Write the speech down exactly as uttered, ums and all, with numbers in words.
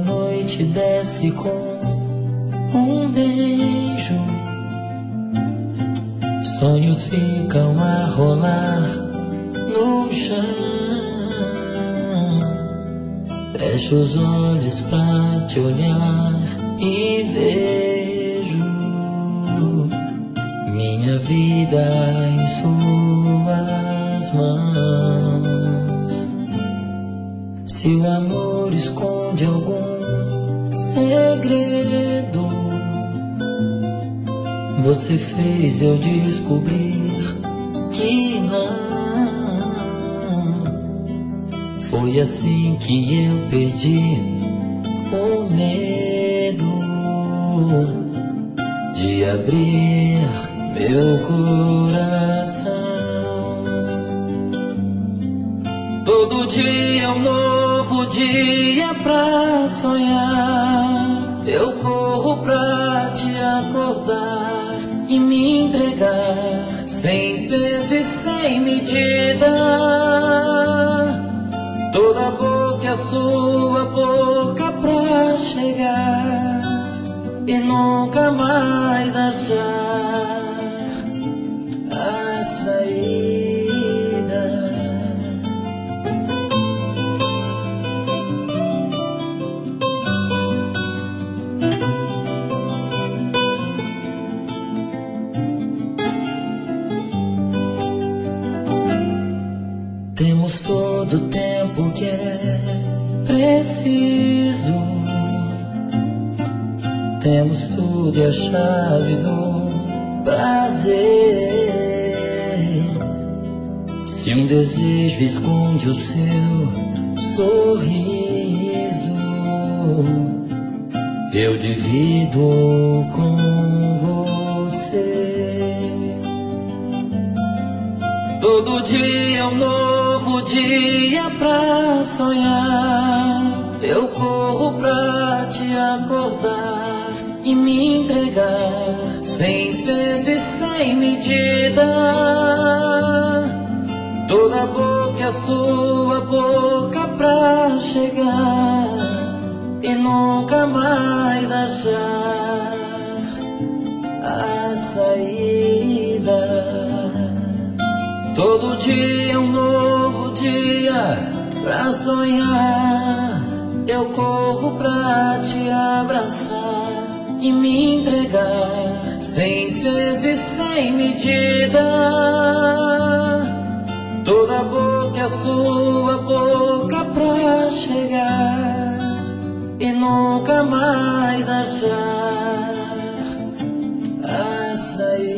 noite desce com um beijo. Sonhos ficam a rolar no chão. Fecho os olhos pra te olhar e vejo minha vida em suas mãos. Se o amor esconde algum segredo, você fez eu descobrir que não. Foi assim que eu perdi o medo de abrir meu coração. Todo dia é um novo dia pra sonhar. Eu corro pra te acordar e me entregar, sem peso e sem medida. Toda boca é sua boca pra chegar e nunca mais achar a saída. Temos todo o tempo que é preciso. Temos tudo e a chave do prazer. Se um desejo esconde o seu sorriso, eu divido com você. Todo dia é um novo dia pra sonhar. Eu corro pra te acordar e me entregar, sem peso e sem medida. Toda boca é sua boca pra chegar e nunca mais achar a saída. Todo dia é um novo dia pra sonhar. Eu corro pra te abraçar e me entregar, sem peso e sem medida. Toda boca é sua boca pra chegar e nunca mais achar a saída.